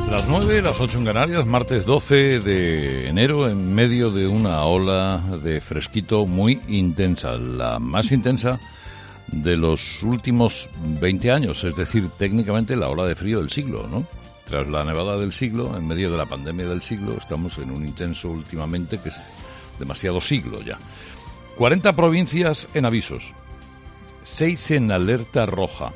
Las 9, las 8 en Canarias, martes 12 de enero, en medio de una ola de fresquito muy intensa, la más intensa de los últimos 20 años, es decir, técnicamente la ola de frío del siglo, ¿no? Tras la nevada del siglo, en medio de la pandemia del siglo, estamos en un intenso últimamente que es demasiado siglo ya. 40 provincias en avisos, 6 en alerta roja.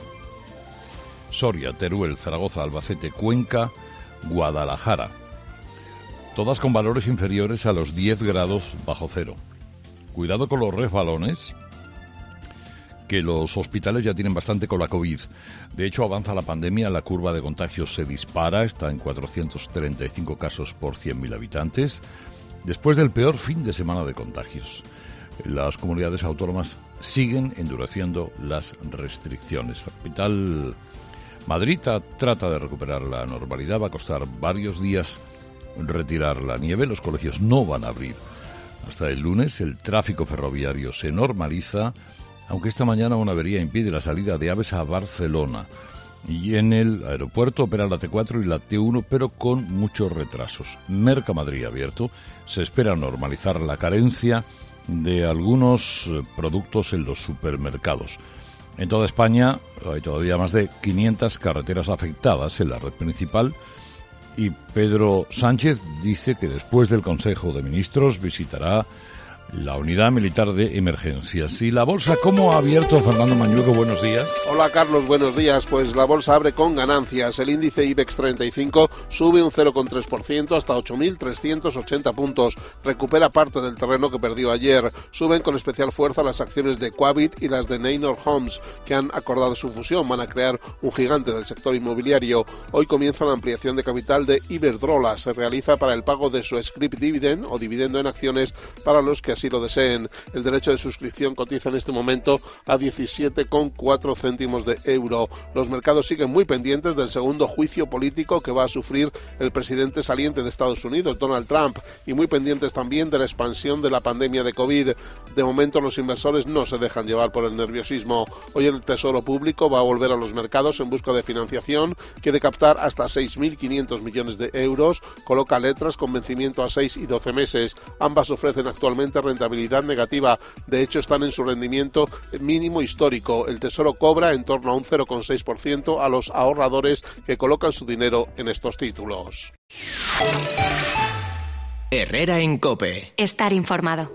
Soria, Teruel, Zaragoza, Albacete, Cuenca, Guadalajara, todas con valores inferiores a los 10 grados bajo cero. Cuidado con los resbalones, que los hospitales ya tienen bastante con la COVID. De hecho, avanza la pandemia, la curva de contagios se dispara, está en 435 casos por 100.000 habitantes, después del peor fin de semana de contagios. Las comunidades autónomas siguen endureciendo las restricciones. La capital, Madrid, trata de recuperar la normalidad. Va a costar varios días retirar la nieve. Los colegios no van a abrir hasta el lunes. El tráfico ferroviario se normaliza, aunque esta mañana una avería impide la salida de aves a Barcelona. Y en el aeropuerto opera la T4 y la T1, pero con muchos retrasos. Mercamadrid abierto. Se espera normalizar la carencia de algunos productos en los supermercados. En toda España hay todavía más de 500 carreteras afectadas en la red principal y Pedro Sánchez dice que después del Consejo de Ministros visitará la Unidad Militar de Emergencias. ¿Y la bolsa cómo ha abierto, Fernando Mañueco? Buenos días. Hola, Carlos, buenos días. Pues la bolsa abre con ganancias. El índice IBEX 35 sube un 0,3% hasta 8.380 puntos. Recupera parte del terreno que perdió ayer. Suben con especial fuerza las acciones de Quabit y las de Neynor Homes, que han acordado su fusión. Van a crear un gigante del sector inmobiliario. Hoy comienza la ampliación de capital de Iberdrola. Se realiza para el pago de su scrip dividend o dividendo en acciones para los que así lo deseen. El derecho de suscripción cotiza en este momento a 17,4 céntimos de euro. Los mercados siguen muy pendientes del segundo juicio político que va a sufrir el presidente saliente de Estados Unidos, Donald Trump, y muy pendientes también de la expansión de la pandemia de COVID. De momento los inversores no se dejan llevar por el nerviosismo. Hoy el Tesoro Público va a volver a los mercados en busca de financiación. Quiere captar hasta 6.500 millones de euros. Coloca letras con vencimiento a 6 y 12 meses. Ambas ofrecen actualmente rentabilidad negativa. De hecho, están en su rendimiento mínimo histórico. El Tesoro cobra en torno a un 0,6% a los ahorradores que colocan su dinero en estos títulos. Herrera en COPE. Estar informado.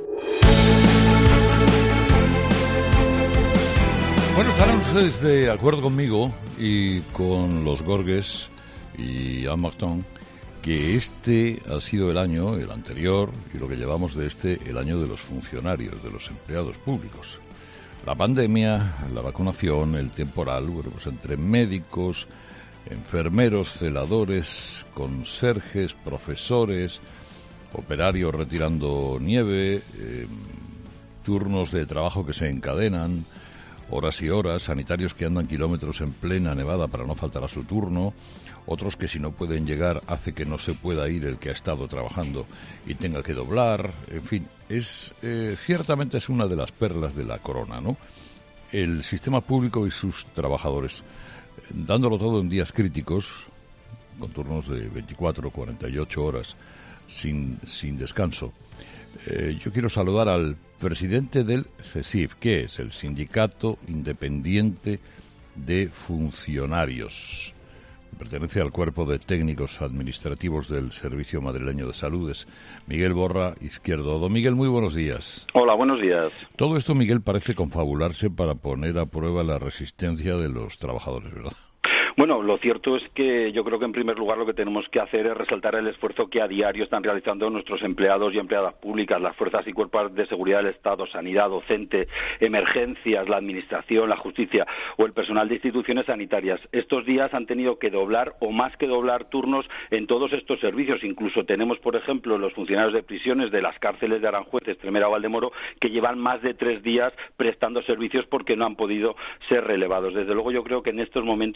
Bueno, estarán ustedes de acuerdo conmigo y con los Gorges y Anne Martin que este ha sido el año, el anterior, y lo que llevamos de el año de los funcionarios, de los empleados públicos. La pandemia, la vacunación, el temporal, bueno, pues entre médicos, enfermeros, celadores, conserjes, profesores, operarios retirando nieve, turnos de trabajo que se encadenan, horas y horas, sanitarios que andan kilómetros en plena nevada para no faltar a su turno, otros que si no pueden llegar hace que no se pueda ir el que ha estado trabajando y tenga que doblar, en fin, ciertamente es una de las perlas de la corona, ¿no? El sistema público y sus trabajadores, dándolo todo en días críticos, con turnos de 24 o 48 horas, sin descanso. Yo quiero saludar al presidente del CESIF, que es el Sindicato Independiente de Funcionarios. Pertenece al cuerpo de técnicos administrativos del Servicio Madrileño de Salud, es Miguel Borra Izquierdo. Don Miguel, muy buenos días. Hola, buenos días. Todo esto, Miguel, parece confabularse para poner a prueba la resistencia de los trabajadores, ¿verdad? Bueno, lo cierto es que yo creo que en primer lugar lo que tenemos que hacer es resaltar el esfuerzo que a diario están realizando nuestros empleados y empleadas públicas, las fuerzas y cuerpos de seguridad del Estado, sanidad, docente, emergencias, la administración, la justicia o el personal de instituciones sanitarias. Estos días han tenido que doblar o más que doblar turnos en todos estos servicios. Incluso tenemos, por ejemplo, los funcionarios de prisiones de las cárceles de Aranjuez, Extremera o Valdemoro que llevan más de 3 días prestando servicios porque no han podido ser relevados. Desde luego yo creo que en estos momentos, en esta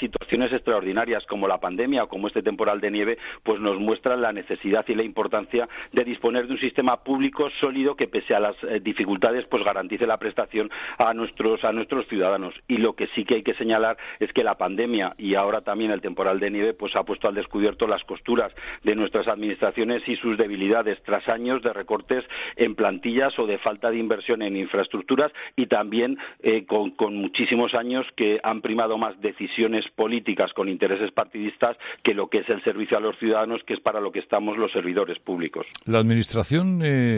situaciones extraordinarias como la pandemia o como este temporal de nieve, pues nos muestran la necesidad y la importancia de disponer de un sistema público sólido que, pese a las dificultades, pues garantice la prestación a nuestros ciudadanos. Y lo que sí que hay que señalar es que la pandemia y ahora también el temporal de nieve pues ha puesto al descubierto las costuras de nuestras administraciones y sus debilidades tras años de recortes en plantillas o de falta de inversión en infraestructuras, y también con muchísimos años que han primado más decisiones políticas con intereses partidistas que lo que es el servicio a los ciudadanos, que es para lo que estamos los servidores públicos. ¿La Administración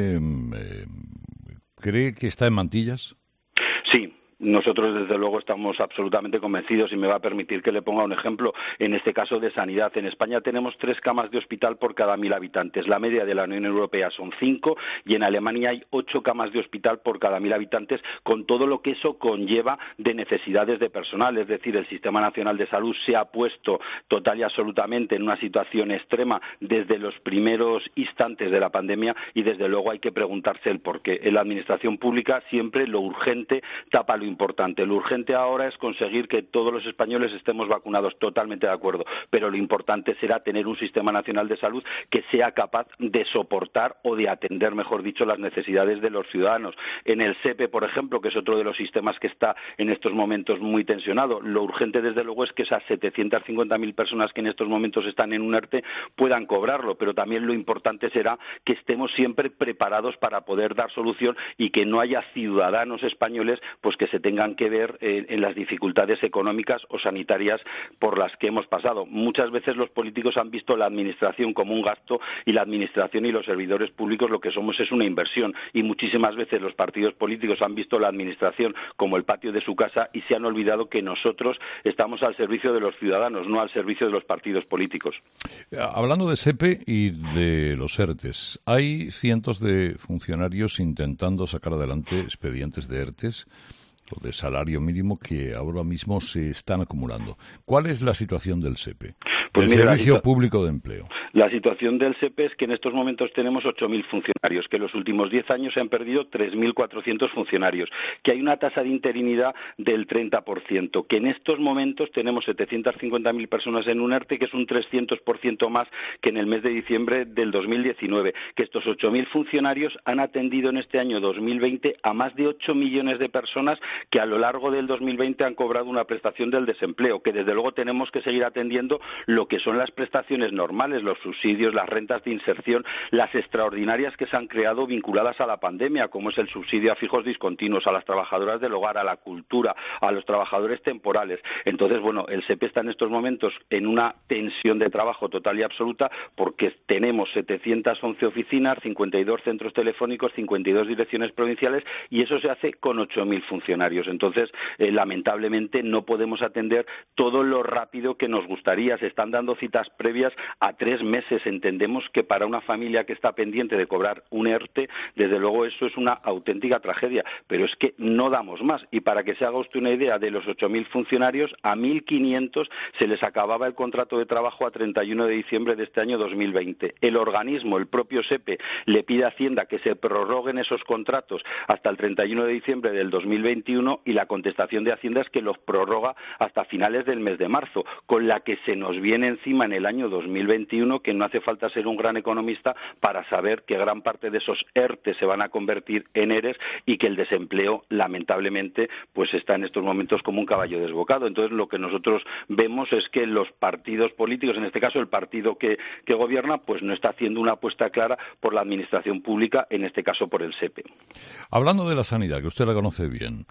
cree que está en mantillas? Sí. Nosotros, desde luego, estamos absolutamente convencidos, y me va a permitir que le ponga un ejemplo, en este caso de sanidad. En España tenemos 3 camas de hospital por cada 1.000 habitantes. La media de la Unión Europea son 5, y en Alemania hay 8 camas de hospital por cada 1.000 habitantes, con todo lo que eso conlleva de necesidades de personal. Es decir, el Sistema Nacional de Salud se ha puesto total y absolutamente en una situación extrema desde los primeros instantes de la pandemia, y desde luego hay que preguntarse el porqué. En la Administración pública siempre lo urgente tapa lo importante. Lo urgente ahora es conseguir que todos los españoles estemos vacunados, totalmente de acuerdo, pero lo importante será tener un Sistema Nacional de Salud que sea capaz de soportar o de atender, mejor dicho, las necesidades de los ciudadanos. En el SEPE, por ejemplo, que es otro de los sistemas que está en estos momentos muy tensionado, lo urgente, desde luego, es que esas 750.000 personas que en estos momentos están en un ERTE puedan cobrarlo, pero también lo importante será que estemos siempre preparados para poder dar solución y que no haya ciudadanos españoles pues que se tengan que ver en las dificultades económicas o sanitarias por las que hemos pasado. Muchas veces los políticos han visto la administración como un gasto, y la administración y los servidores públicos lo que somos es una inversión, y muchísimas veces los partidos políticos han visto la administración como el patio de su casa y se han olvidado que nosotros estamos al servicio de los ciudadanos, no al servicio de los partidos políticos. Hablando de SEPE y de los ERTES, hay cientos de funcionarios intentando sacar adelante expedientes de ERTES o de salario mínimo que ahora mismo se están acumulando. ¿Cuál es la situación del SEPE? Pues del Servicio Público de Empleo. La situación del SEPE es que en estos momentos tenemos 8.000 funcionarios, que en los últimos 10 años se han perdido 3.400 funcionarios, que hay una tasa de interinidad del 30%, que en estos momentos tenemos 750.000 personas en un ERTE, que es un 300% más que en el mes de diciembre del 2019, que estos 8.000 funcionarios han atendido en este año 2020 a más de 8 millones de personas que a lo largo del 2020 han cobrado una prestación del desempleo, que desde luego tenemos que seguir atendiendo lo que son las prestaciones normales, los subsidios, las rentas de inserción, las extraordinarias que se han creado vinculadas a la pandemia, como es el subsidio a fijos discontinuos, a las trabajadoras del hogar, a la cultura, a los trabajadores temporales. Entonces, bueno, el SEPE está en estos momentos en una tensión de trabajo total y absoluta, porque tenemos 711 oficinas, 52 centros telefónicos, 52 direcciones provinciales, y eso se hace con 8.000 funcionarios. Entonces, lamentablemente no podemos atender todo lo rápido que nos gustaría. Se están dando citas previas a 3 meses. Entendemos que para una familia que está pendiente de cobrar un ERTE, desde luego eso es una auténtica tragedia, pero es que no damos más. Y para que se haga usted una idea, de los 8.000 funcionarios, a 1.500 se les acababa el contrato de trabajo a 31 de diciembre de este año 2020. El organismo, el propio SEPE, le pide a Hacienda que se prorroguen esos contratos hasta el 31 de diciembre del 2021, y la contestación de Hacienda es que los prorroga hasta finales del mes de marzo, con la que se nos viene encima en el año 2021, que no hace falta ser un gran economista para saber que gran parte de esos ERTE se van a convertir en ERES, y que el desempleo, lamentablemente, pues está en estos momentos como un caballo desbocado. Entonces, lo que nosotros vemos es que los partidos políticos, en este caso el partido que gobierna, pues no está haciendo una apuesta clara por la administración pública, en este caso por el SEPE. Hablando de la sanidad, que usted la conoce bien,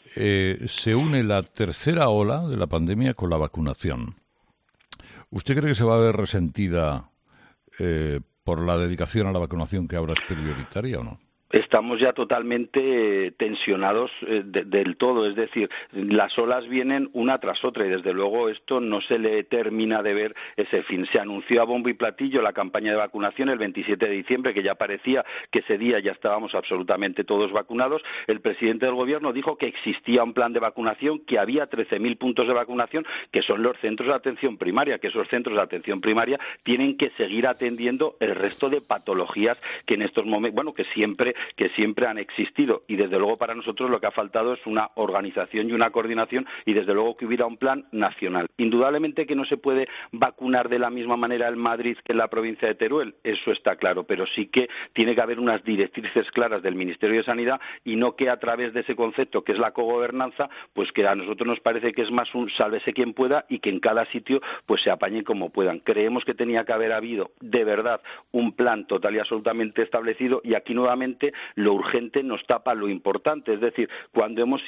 se une la tercera ola de la pandemia con la vacunación. ¿Usted cree que se va a ver resentida por la dedicación a la vacunación, que ahora es prioritaria, o no? Estamos ya totalmente tensionados del todo, es decir, las olas vienen una tras otra, y desde luego esto no se le termina de ver ese fin. Se anunció a bombo y platillo la campaña de vacunación el 27 de diciembre, que ya parecía que ese día ya estábamos absolutamente todos vacunados. El presidente del gobierno dijo que existía un plan de vacunación, que había 13.000 puntos de vacunación, que son los centros de atención primaria, que esos centros de atención primaria tienen que seguir atendiendo el resto de patologías que en estos momentos, bueno, que siempre que siempre han existido, y desde luego para nosotros lo que ha faltado es una organización y una coordinación, y desde luego que hubiera un plan nacional. Indudablemente que no se puede vacunar de la misma manera en Madrid que en la provincia de Teruel, eso está claro, pero sí que tiene que haber unas directrices claras del Ministerio de Sanidad, y no que a través de ese concepto que es la cogobernanza, pues que a nosotros nos parece que es más un sálvese quien pueda, y que en cada sitio pues se apañen como puedan. Creemos que tenía que haber habido de verdad un plan total y absolutamente establecido, y aquí nuevamente lo urgente nos tapa lo importante, es decir, cuando hemos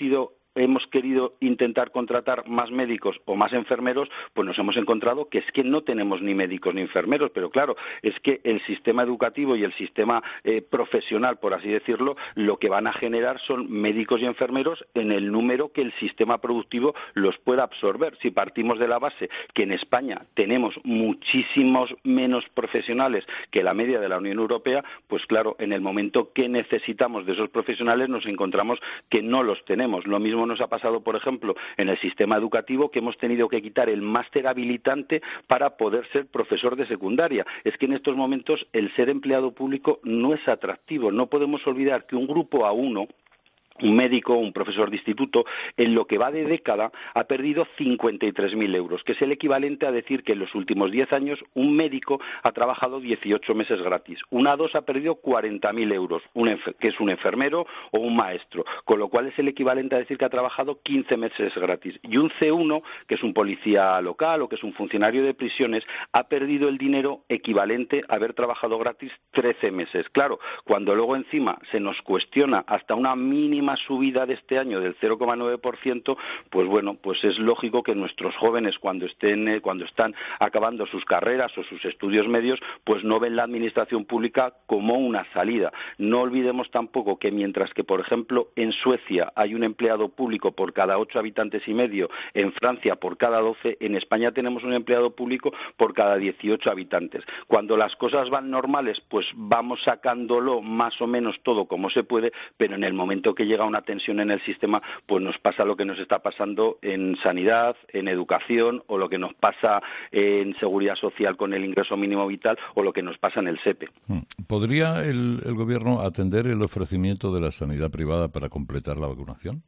querido intentar contratar más médicos o más enfermeros, pues nos hemos encontrado que es que no tenemos ni médicos ni enfermeros, pero claro, es que el sistema educativo y el sistema profesional, por así decirlo, lo que van a generar son médicos y enfermeros en el número que el sistema productivo los pueda absorber. Si partimos de la base que en España tenemos muchísimos menos profesionales que la media de la Unión Europea, pues claro, en el momento que necesitamos de esos profesionales nos encontramos que no los tenemos. Lo mismo nos ha pasado, por ejemplo, en el sistema educativo, que hemos tenido que quitar el máster habilitante para poder ser profesor de secundaria. Es que en estos momentos el ser empleado público no es atractivo. No podemos olvidar que un grupo A1, un médico, un profesor de instituto, en lo que va de década ha perdido 53.000 euros, que es el equivalente a decir que en los últimos 10 años un médico ha trabajado 18 meses gratis. Un A2 ha perdido 40.000 euros, que es un enfermero o un maestro, con lo cual es el equivalente a decir que ha trabajado 15 meses gratis. Y un C1, que es un policía local o que es un funcionario de prisiones, ha perdido el dinero equivalente a haber trabajado gratis 13 meses. Claro, cuando luego encima se nos cuestiona hasta una mínima subida de este año del 0,9%, pues bueno, pues es lógico que nuestros jóvenes cuando están acabando sus carreras o sus estudios medios, pues no ven la administración pública como una salida. No olvidemos tampoco que mientras que, por ejemplo, en Suecia hay un empleado público por cada 8 habitantes y medio, en Francia por cada 12, en España tenemos un empleado público por cada 18 habitantes. Cuando las cosas van normales, pues vamos sacándolo más o menos todo como se puede, pero en el momento que llega una tensión en el sistema, pues nos pasa lo que nos está pasando en sanidad, en educación, o lo que nos pasa en seguridad social con el ingreso mínimo vital, o lo que nos pasa en el SEPE. ¿Podría el gobierno atender el ofrecimiento de la sanidad privada para completar la vacunación?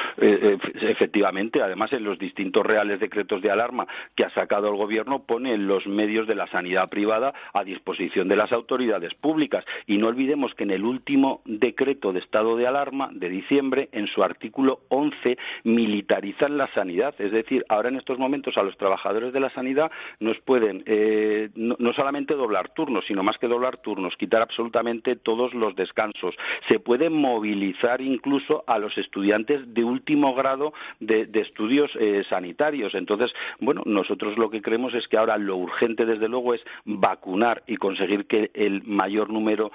Efectivamente, además en los distintos reales decretos de alarma que ha sacado el Gobierno pone los medios de la sanidad privada a disposición de las autoridades públicas, y no olvidemos que en el último decreto de estado de alarma de diciembre, en su artículo 11, militarizan la sanidad, es decir, ahora en estos momentos a los trabajadores de la sanidad nos pueden no solamente doblar turnos, sino más que doblar turnos, quitar absolutamente todos los descansos, se puede movilizar incluso a los estudiantes de último grado de estudios sanitarios. Entonces, bueno, nosotros lo que creemos es que ahora lo urgente, desde luego, es vacunar y conseguir que el mayor número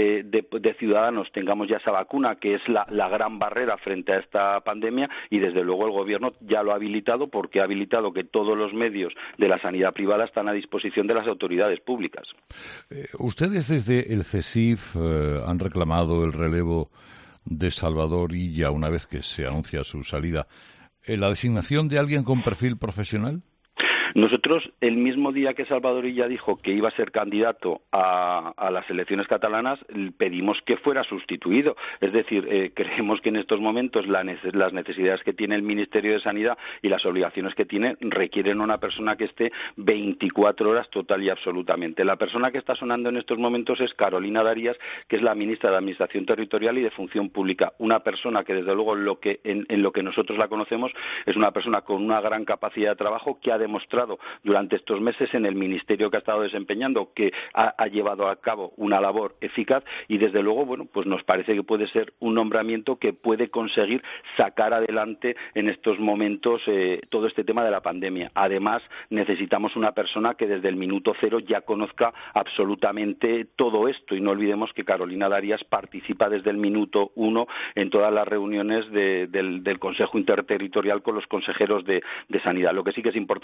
de ciudadanos tengamos ya esa vacuna, que es la gran barrera frente a esta pandemia, y desde luego el Gobierno ya lo ha habilitado, porque ha habilitado que todos los medios de la sanidad privada están a disposición de las autoridades públicas. Ustedes desde el CESIF han reclamado el relevo de Salvador Illa una vez que se anuncia su salida. ¿La designación de alguien con perfil profesional? Nosotros, el mismo día que Salvador Illa dijo que iba a ser candidato a las elecciones catalanas, pedimos que fuera sustituido. Es decir, creemos que en estos momentos las necesidades que tiene el Ministerio de Sanidad y las obligaciones que tiene requieren una persona que esté 24 horas total y absolutamente. La persona que está sonando en estos momentos es Carolina Darias, que es la ministra de Administración Territorial y de Función Pública. Una persona que, desde luego, en lo que nosotros la conocemos, es una persona con una gran capacidad de trabajo, que ha demostrado durante estos meses en el ministerio que ha estado desempeñando que ha llevado a cabo una labor eficaz, y desde luego, bueno, pues nos parece que puede ser un nombramiento que puede conseguir sacar adelante en estos momentos todo este tema de la pandemia. Además, necesitamos una persona que desde el minuto cero ya conozca absolutamente todo esto, y no olvidemos que Carolina Darias participa desde el minuto 1 en todas las reuniones del Consejo Interterritorial con los consejeros de Sanidad. Lo que sí que es importante es que la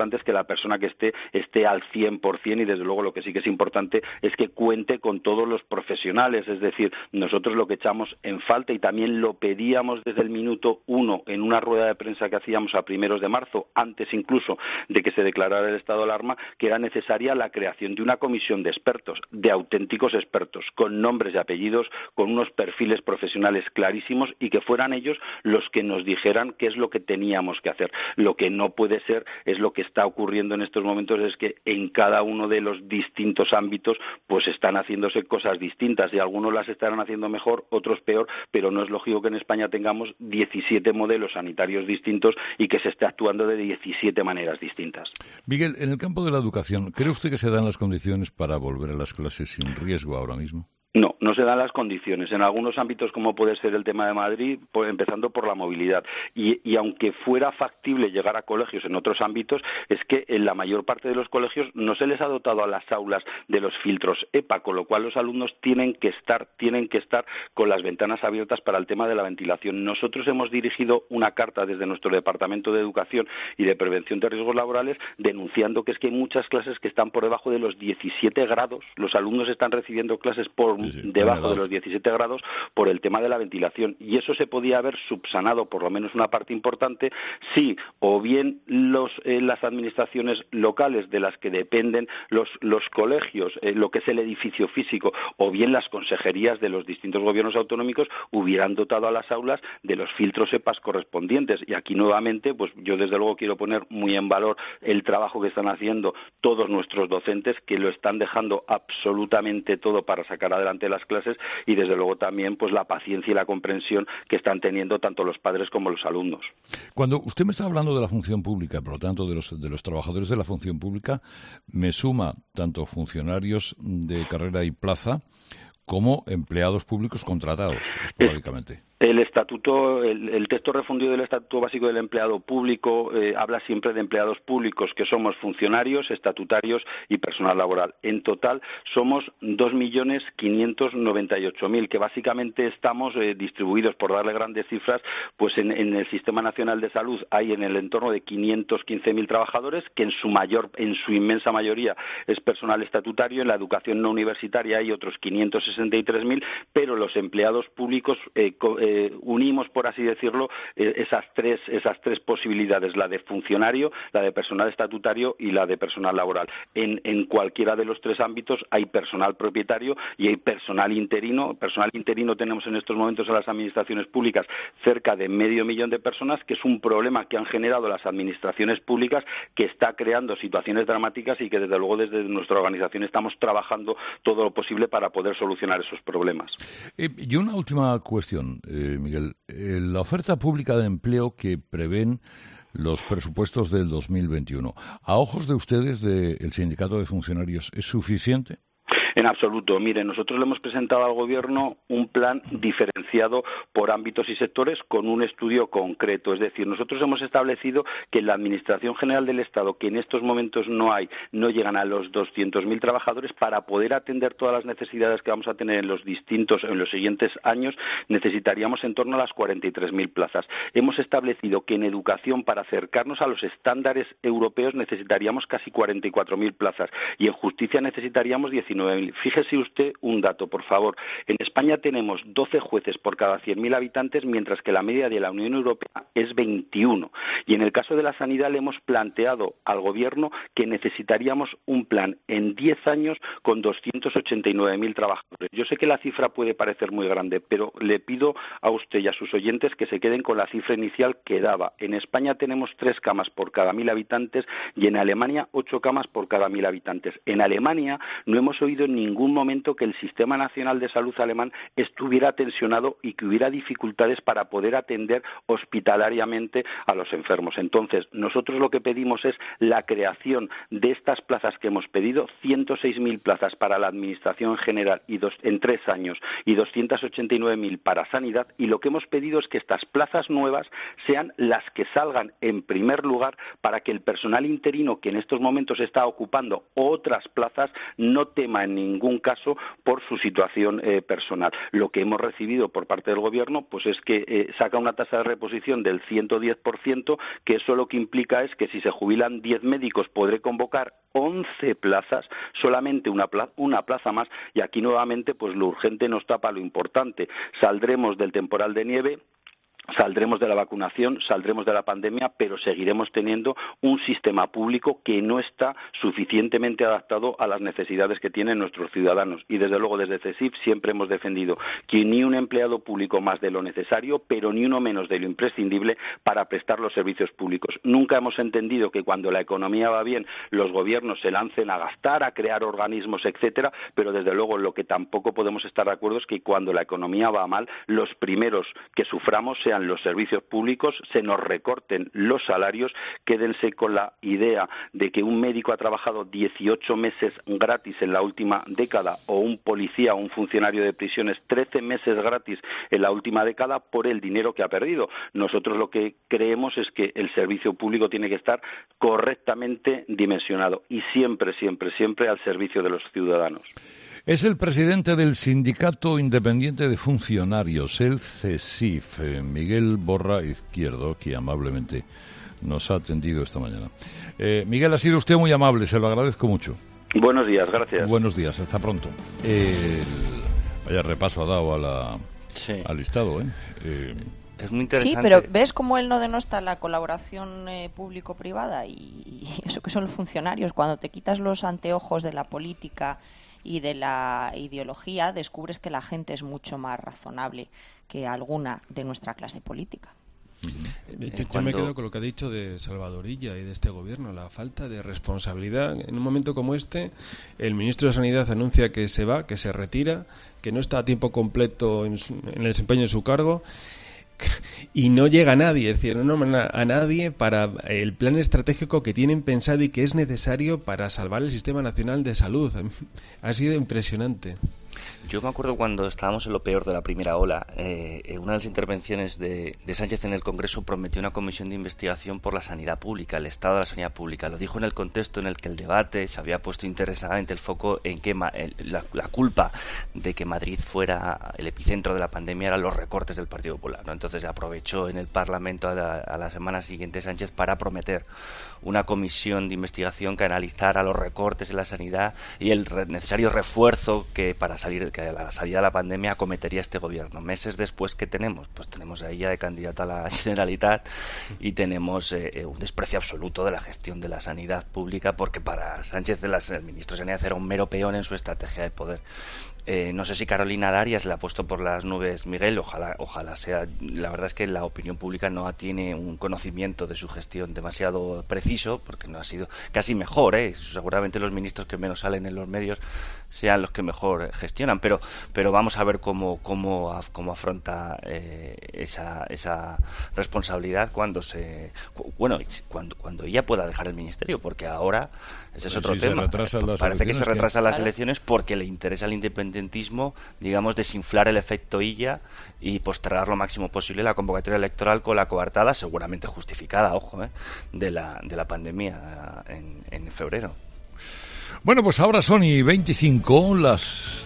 persona que esté al 100%, y desde luego lo que sí que es importante es que cuente con todos los profesionales. Es decir, nosotros lo que echamos en falta, y también lo pedíamos desde el minuto 1 en una rueda de prensa que hacíamos a primeros de marzo, antes incluso de que se declarara el estado de alarma, que era necesaria la creación de una comisión de expertos, de auténticos expertos, con nombres y apellidos, con unos perfiles profesionales clarísimos, y que fueran ellos los que nos dijeran qué es lo que teníamos que hacer. Lo que no puede ser es lo que está ocurriendo en estos momentos, es que en cada uno de los distintos ámbitos pues están haciéndose cosas distintas, y algunos las estarán haciendo mejor, otros peor, pero no es lógico que en España tengamos 17 modelos sanitarios distintos y que se esté actuando de 17 maneras distintas. Miguel, en el campo de la educación, ¿cree usted que se dan las condiciones para volver a las clases sin riesgo ahora mismo? No, no se dan las condiciones. En algunos ámbitos, como puede ser el tema de Madrid, pues empezando por la movilidad. Y aunque fuera factible llegar a colegios en otros ámbitos, es que en la mayor parte de los colegios no se les ha dotado a las aulas de los filtros EPA, con lo cual los alumnos tienen que estar con las ventanas abiertas para el tema de la ventilación. Nosotros hemos dirigido una carta desde nuestro Departamento de Educación y de Prevención de Riesgos Laborales denunciando que es que hay muchas clases que están por debajo de los 17 grados. Los alumnos están recibiendo clases por debajo de los 17 grados por el tema de la ventilación, y eso se podía haber subsanado, por lo menos una parte importante, si o bien las administraciones locales de las que dependen los colegios, lo que es el edificio físico, o bien las consejerías de los distintos gobiernos autonómicos hubieran dotado a las aulas de los filtros EPAs correspondientes. Y aquí nuevamente, pues yo desde luego quiero poner muy en valor el trabajo que están haciendo todos nuestros docentes, que lo están dejando absolutamente todo para sacar adelante las clases, y desde luego también pues la paciencia y la comprensión que están teniendo tanto los padres como los alumnos. Cuando usted me está hablando de la función pública, por lo tanto de los trabajadores de la función pública, me suma tanto funcionarios de carrera y plaza como empleados públicos contratados esporádicamente. El estatuto, el texto refundido del Estatuto Básico del Empleado Público habla siempre de empleados públicos, que somos funcionarios, estatutarios y personal laboral. En total somos 2.598.000, que básicamente estamos distribuidos, por darle grandes cifras, pues en el Sistema Nacional de Salud hay en el entorno de 515.000 trabajadores, que en su inmensa mayoría es personal estatutario. En la educación no universitaria hay otros 563.000, pero los empleados públicos unimos, por así decirlo, esas tres posibilidades, la de funcionario, la de personal estatutario y la de personal laboral. En cualquiera de los tres ámbitos hay personal propietario y hay personal interino. Personal interino tenemos en estos momentos en las administraciones públicas cerca de 500.000 de personas, que es un problema que han generado las administraciones públicas, que está creando situaciones dramáticas, y que desde luego desde nuestra organización estamos trabajando todo lo posible para poder solucionar esos problemas. Y una última cuestión, Miguel. La oferta pública de empleo que prevén los presupuestos del 2021, ¿a ojos de ustedes, del Sindicato de Funcionarios, es suficiente? En absoluto. Mire, nosotros le hemos presentado al Gobierno un plan diferenciado por ámbitos y sectores con un estudio concreto. Es decir, nosotros hemos establecido que en la Administración General del Estado, que en estos momentos no llegan a los 200.000 trabajadores, para poder atender todas las necesidades que vamos a tener en los siguientes años, necesitaríamos en torno a las 43.000 plazas. Hemos establecido que en educación, para acercarnos a los estándares europeos, necesitaríamos casi 44.000 plazas, y en justicia necesitaríamos 19.000. Fíjese usted un dato, por favor. En España tenemos 12 jueces por cada 100.000 habitantes, mientras que la media de la Unión Europea es 21. Y en el caso de la sanidad le hemos planteado al Gobierno que necesitaríamos un plan en 10 años con 289.000 trabajadores. Yo sé que la cifra puede parecer muy grande, pero le pido a usted y a sus oyentes que se queden con la cifra inicial que daba. En España tenemos 3 camas por cada 1.000 habitantes y en Alemania 8 camas por cada 1.000 habitantes. En Alemania no hemos oído en ningún momento que el Sistema Nacional de Salud alemán estuviera tensionado y que hubiera dificultades para poder atender hospitalariamente a los enfermos. Entonces, nosotros lo que pedimos es la creación de estas plazas que hemos pedido, 106.000 plazas para la Administración General en 3 años y 289.000 para Sanidad, y lo que hemos pedido es que estas plazas nuevas sean las que salgan en primer lugar, para que el personal interino que en estos momentos está ocupando otras plazas no tema en ningún caso por su situación personal. Lo que hemos recibido por parte del Gobierno pues es que saca una tasa de reposición del 110%, que eso lo que implica es que si se jubilan 10 médicos podré convocar 11 plazas, solamente una plaza más, y aquí nuevamente pues lo urgente nos tapa lo importante. Saldremos del temporal de nieve, saldremos de la vacunación, saldremos de la pandemia, pero seguiremos teniendo un sistema público que no está suficientemente adaptado a las necesidades que tienen nuestros ciudadanos. Y desde luego desde CESIF siempre hemos defendido que ni un empleado público más de lo necesario, pero ni uno menos de lo imprescindible para prestar los servicios públicos. Nunca hemos entendido que cuando la economía va bien los gobiernos se lancen a gastar, a crear organismos, etcétera, pero desde luego lo que tampoco podemos estar de acuerdo es que cuando la economía va mal, los primeros que suframos sean los servicios públicos, se nos recorten los salarios. Quédense con la idea de que un médico ha trabajado 18 meses gratis en la última década, o un policía o un funcionario de prisiones 13 meses gratis en la última década por el dinero que ha perdido. Nosotros lo que creemos es que el servicio público tiene que estar correctamente dimensionado y siempre, siempre, siempre al servicio de los ciudadanos. Es el presidente del Sindicato Independiente de Funcionarios, el CESIF, Miguel Borra Izquierdo, que amablemente nos ha atendido esta mañana. Miguel, ha sido usted muy amable, se lo agradezco mucho. Buenos días, gracias. Buenos días, hasta pronto. Vaya repaso ha dado al listado, Es muy interesante. Sí, pero ¿ves cómo él no denosta la colaboración público-privada? Y eso que son los funcionarios. Cuando te quitas los anteojos de la política y de la ideología, descubres que la gente es mucho más razonable que alguna de nuestra clase política. Yo me quedo con lo que ha dicho de Salvadorilla y de este gobierno, la falta de responsabilidad. En un momento como este, el ministro de Sanidad anuncia que se va, que se retira, que no está a tiempo completo en el desempeño de su cargo, y no llega a nadie, es decir, no nombran a nadie para el plan estratégico que tienen pensado y que es necesario para salvar el Sistema Nacional de Salud. Ha sido impresionante. Yo me acuerdo cuando estábamos en lo peor de la primera ola, una de las intervenciones de Sánchez en el Congreso prometió una comisión de investigación por la sanidad pública, el estado de la sanidad pública. Lo dijo en el contexto en el que el debate se había puesto interesadamente el foco en que la culpa de que Madrid fuera el epicentro de la pandemia eran los recortes del Partido Popular, ¿no? Entonces aprovechó en el Parlamento a la semana siguiente Sánchez para prometer una comisión de investigación que analizara los recortes en la sanidad y el necesario refuerzo que a la salida de la pandemia acometería este gobierno. Meses después, ¿qué tenemos? Pues tenemos a ella de candidata a la Generalitat y tenemos un desprecio absoluto de la gestión de la sanidad pública, porque para Sánchez el ministro de Sanidad era un mero peón en su estrategia de poder. No sé si Carolina Darias le ha puesto por las nubes Miguel, ojalá sea. La verdad es que la opinión pública no tiene un conocimiento de su gestión demasiado preciso, porque no ha sido casi mejor, seguramente los ministros que menos salen en los medios sean los que mejor gestionan, pero vamos a ver cómo afronta esa responsabilidad cuando ella pueda dejar el ministerio, porque ahora ese es otro tema. Parece que se retrasan las elecciones porque le interesa al independentismo, digamos, desinflar el efecto Illa y postergar lo máximo posible la convocatoria electoral con la coartada, seguramente justificada, de la pandemia en febrero. Bueno, pues ahora son y 25, las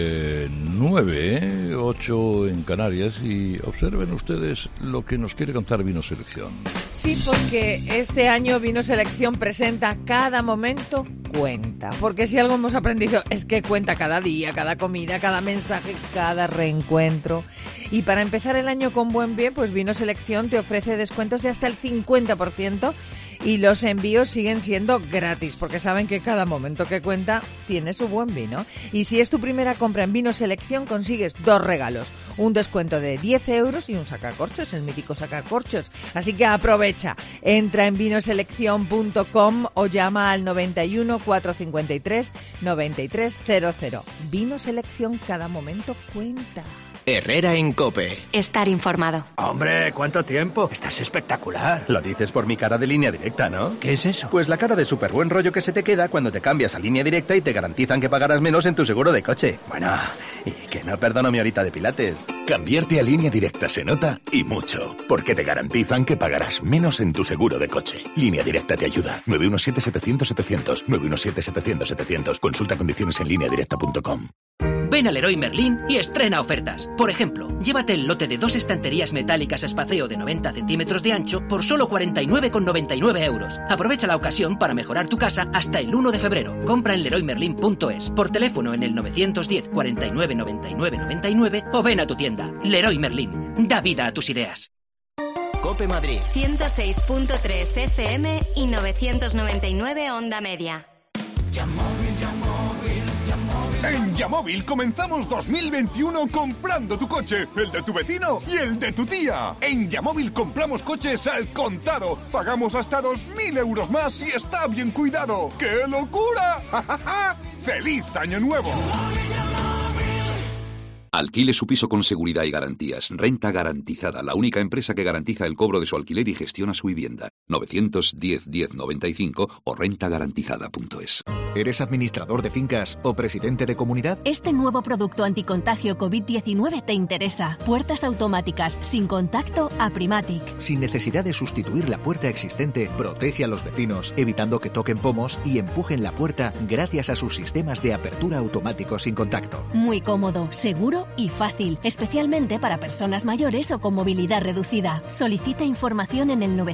9, 8 en Canarias, y observen ustedes lo que nos quiere contar Vino Selección. Sí, porque este año Vino Selección presenta Cada momento cuenta, porque si algo hemos aprendido es que cuenta cada día, cada comida, cada mensaje, cada reencuentro. Y para empezar el año con buen pie, pues Vino Selección te ofrece descuentos de hasta el 50%. Y los envíos siguen siendo gratis, porque saben que cada momento que cuenta tiene su buen vino. Y si es tu primera compra en Vino Selección, consigues 2 regalos. Un descuento de 10 euros y un sacacorchos, el mítico sacacorchos. Así que aprovecha. Entra en vinoselección.com o llama al 91 453 9300. Vino Selección, cada momento cuenta. Herrera en COPE. Estar informado. Hombre, ¿cuánto tiempo? Estás espectacular. Lo dices por mi cara de Línea Directa, ¿no? ¿Qué es eso? Pues la cara de súper buen rollo que se te queda cuando te cambias a Línea Directa y te garantizan que pagarás menos en tu seguro de coche. Bueno, y que no perdono mi horita de pilates. Cambiarte a Línea Directa se nota y mucho, porque te garantizan que pagarás menos en tu seguro de coche. Línea Directa te ayuda. 917-700-700. 917-700-700. Consulta condiciones en lineadirecta.com. Ven al Leroy Merlin y estrena ofertas. Por ejemplo, llévate el lote de 2 estanterías metálicas espaceo de 90 centímetros de ancho por solo 49,99 euros. Aprovecha la ocasión para mejorar tu casa hasta el 1 de febrero. Compra en leroymerlin.es, por teléfono en el 910 49 99 99 o ven a tu tienda. Leroy Merlin. Da vida a tus ideas. COPE Madrid. 106.3 FM y 999 onda media. En Yamóvil comenzamos 2021 comprando tu coche, el de tu vecino y el de tu tía. En Yamóvil compramos coches al contado. Pagamos hasta 2.000 euros más si está bien cuidado. ¡Qué locura! ¡Feliz Año Nuevo! Alquile su piso con seguridad y garantías. Renta Garantizada, la única empresa que garantiza el cobro de su alquiler y gestiona su vivienda. 910-1095 o rentagarantizada.es. ¿Eres administrador de fincas o presidente de comunidad? Este nuevo producto anticontagio COVID-19 te interesa. Puertas automáticas sin contacto Aprimatic. Sin necesidad de sustituir la puerta existente, protege a los vecinos, evitando que toquen pomos y empujen la puerta gracias a sus sistemas de apertura automático sin contacto. Muy cómodo, seguro y fácil, especialmente para personas mayores o con movilidad reducida. Solicita información en el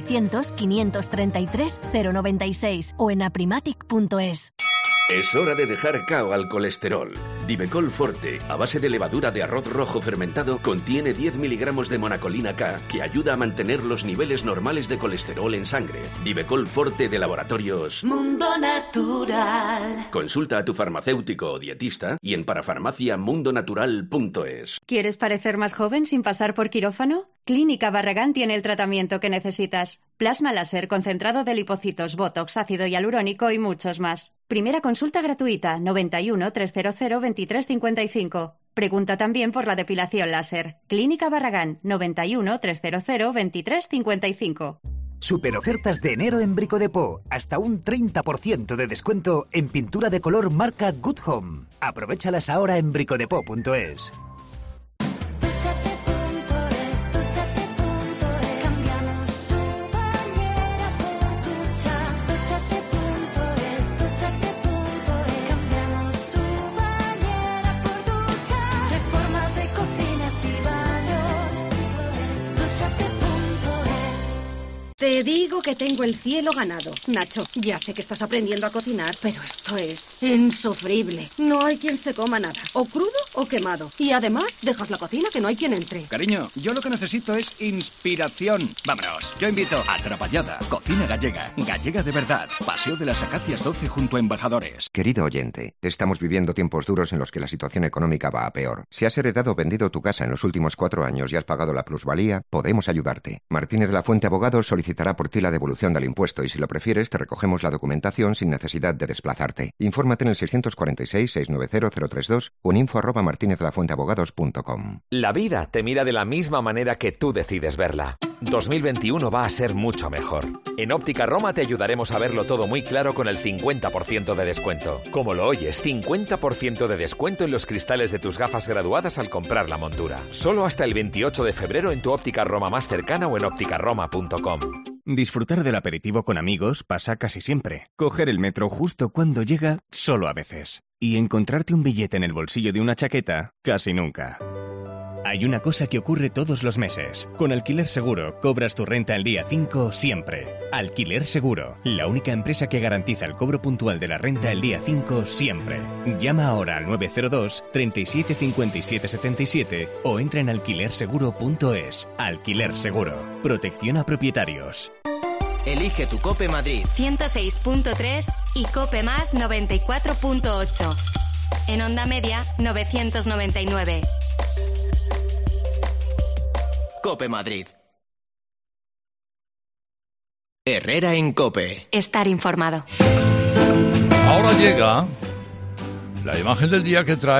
900-533-096 o en aprimatic.es. Es hora de dejar cao al colesterol. Divecol Forte, a base de levadura de arroz rojo fermentado, contiene 10 miligramos de monacolina K, que ayuda a mantener los niveles normales de colesterol en sangre. Divecol Forte de Laboratorios Mundo Natural. Consulta a tu farmacéutico o dietista y en parafarmaciamundonatural.es. ¿Quieres parecer más joven sin pasar por quirófano? Clínica Barragán tiene el tratamiento que necesitas. Plasma láser, concentrado de lipocitos, botox, ácido hialurónico y muchos más. Primera consulta gratuita, 91 300 2355. Pregunta también por la depilación láser. Clínica Barragán, 91 300 2355. Super ofertas de enero en Brico Depot. Hasta un 30% de descuento en pintura de color marca Good Home. Aprovéchalas ahora en bricodepot.es. Te digo que tengo el cielo ganado. Nacho, ya sé que estás aprendiendo a cocinar, pero esto es insufrible. No hay quien se coma nada, o crudo o quemado. Y además, dejas la cocina que no hay quien entre. Cariño, yo lo que necesito es inspiración. Vámonos, yo invito a Atrapallada, cocina gallega, gallega de verdad. Paseo de las Acacias 12 junto a Embajadores. Querido oyente, estamos viviendo tiempos duros en los que la situación económica va a peor. Si has heredado o vendido tu casa en los últimos 4 años y has pagado la plusvalía, podemos ayudarte. Martínez de la Fuente Abogados solicitará por ti la devolución del impuesto y si lo prefieres te recogemos la documentación sin necesidad de desplazarte. Infórmate en el 646-690-032 o en info@martinezlafuenteabogados.com. La vida te mira de la misma manera que tú decides verla. 2021 va a ser mucho mejor. En Óptica Roma te ayudaremos a verlo todo muy claro con el 50% de descuento. Como lo oyes, 50% de descuento en los cristales de tus gafas graduadas al comprar la montura. Solo hasta el 28 de febrero en tu Óptica Roma más cercana o en ópticaroma.com. Disfrutar del aperitivo con amigos pasa casi siempre. Coger el metro justo cuando llega, solo a veces. Y encontrarte un billete en el bolsillo de una chaqueta, casi nunca. Hay una cosa que ocurre todos los meses. Con Alquiler Seguro, cobras tu renta el día 5 siempre. Alquiler Seguro, la única empresa que garantiza el cobro puntual de la renta el día 5 siempre. Llama ahora al 902 37 57 77 o entra en alquilerseguro.es. Alquiler Seguro, protección a propietarios. Elige tu COPE Madrid. 106.3 y COPE más 94.8. En onda media, 999. COPE Madrid. Herrera en COPE. Estar informado. Ahora llega la imagen del día que trae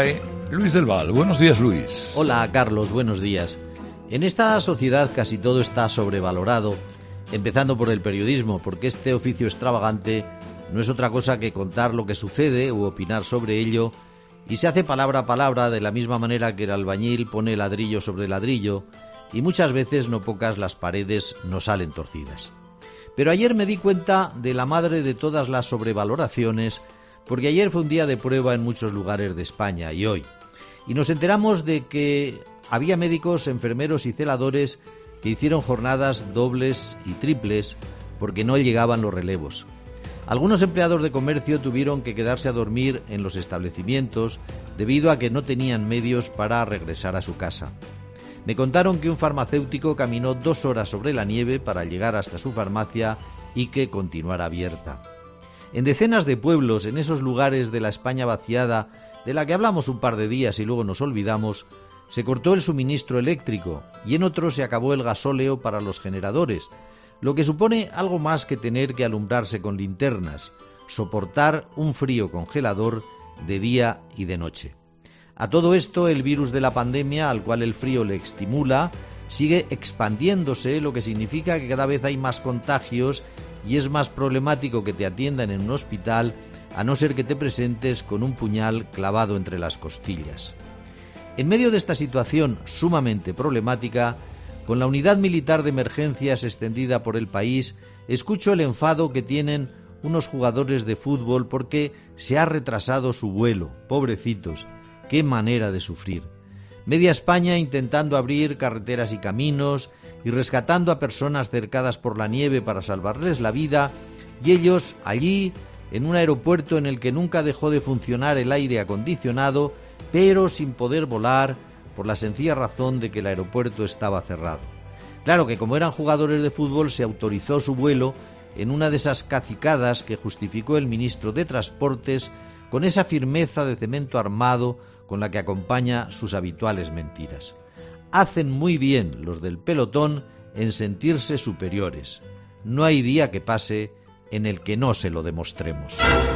Luis del Val. Buenos días, Luis. Hola, Carlos. Buenos días. En esta sociedad casi todo está sobrevalorado, empezando por el periodismo, porque este oficio extravagante no es otra cosa que contar lo que sucede u opinar sobre ello, y se hace palabra a palabra de la misma manera que el albañil pone ladrillo sobre ladrillo, y muchas veces, no pocas, las paredes no salen torcidas. Pero ayer me di cuenta de la madre de todas las sobrevaloraciones, porque ayer fue un día de prueba en muchos lugares de España y hoy. Y nos enteramos de que había médicos, enfermeros y celadores que hicieron jornadas dobles y triples porque no llegaban los relevos. Algunos empleados de comercio tuvieron que quedarse a dormir en los establecimientos debido a que no tenían medios para regresar a su casa. Me contaron que un farmacéutico caminó 2 horas sobre la nieve para llegar hasta su farmacia y que continuara abierta. En decenas de pueblos, en esos lugares de la España vaciada, de la que hablamos un par de días y luego nos olvidamos, se cortó el suministro eléctrico y en otros se acabó el gasóleo para los generadores, lo que supone algo más que tener que alumbrarse con linternas, soportar un frío congelador de día y de noche. A todo esto, el virus de la pandemia, al cual el frío le estimula, sigue expandiéndose, lo que significa que cada vez hay más contagios y es más problemático que te atiendan en un hospital, a no ser que te presentes con un puñal clavado entre las costillas. En medio de esta situación sumamente problemática, con la unidad militar de emergencias extendida por el país, escucho el enfado que tienen unos jugadores de fútbol porque se ha retrasado su vuelo. Pobrecitos, qué manera de sufrir. Media España intentando abrir carreteras y caminos y rescatando a personas cercadas por la nieve para salvarles la vida, y ellos allí, en un aeropuerto en el que nunca dejó de funcionar el aire acondicionado, pero sin poder volar por la sencilla razón de que el aeropuerto estaba cerrado. Claro que como eran jugadores de fútbol se autorizó su vuelo en una de esas cacicadas que justificó el ministro de Transportes con esa firmeza de cemento armado con la que acompaña sus habituales mentiras. Hacen muy bien los del pelotón en sentirse superiores. No hay día que pase en el que no se lo demostremos.